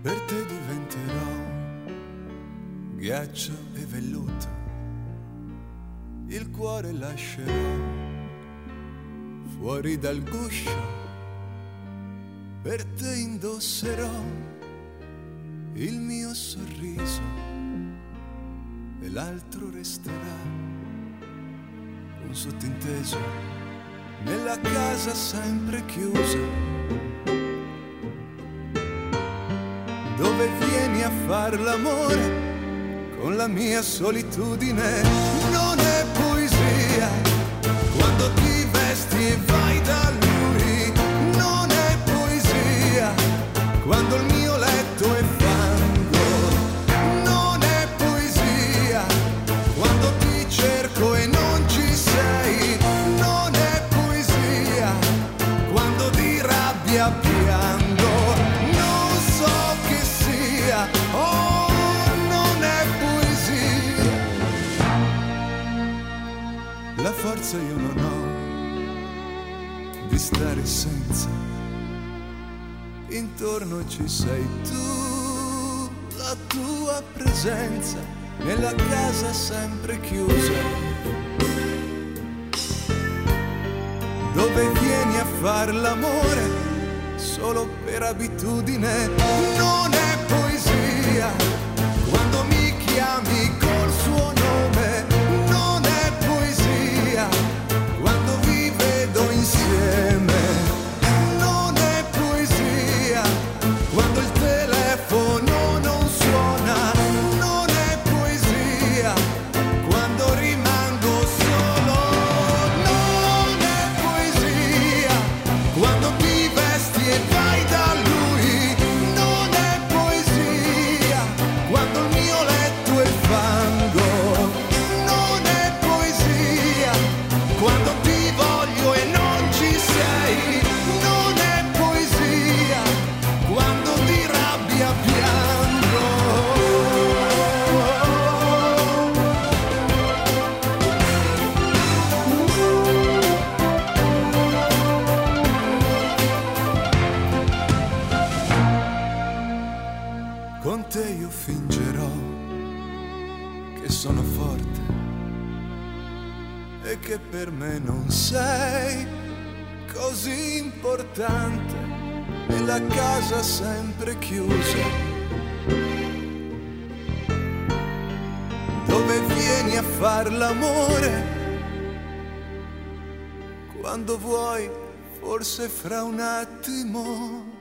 Per te diventerò ghiaccio e velluto, il cuore lascerò fuori dal guscio, per te indosserò il mio sorriso e l'altro resterà un sottinteso nella casa sempre chiusa, dove vieni a far l'amore con la mia solitudine. Non è poesia quando ti vesti e vai da lui, non è poesia quando il mio letto è fango, non è poesia quando ti cerco e non ci sei, non è poesia quando di rabbia piango. Oh, non è poesia. La forza io non ho di stare senza, intorno ci sei tu, la tua presenza nella casa sempre chiusa, dove vieni a far l'amore solo per abitudine. Non è poesia quando mi chiami col suo nome, non è poesia quando vi vedo insieme, non è poesia quando il telefono non suona, non è poesia quando rimango solo, non è poesia quando ti vesti e vai da lui, non è poesia quando il mio letto è fango, non è poesia quando ti voglio e non ci sei, non è poesia quando di rabbia piango. Con te io fingerò che sono forte e che per me non sei così importante, nella casa sempre chiusa, dove vieni a far l'amore quando vuoi, forse fra un attimo.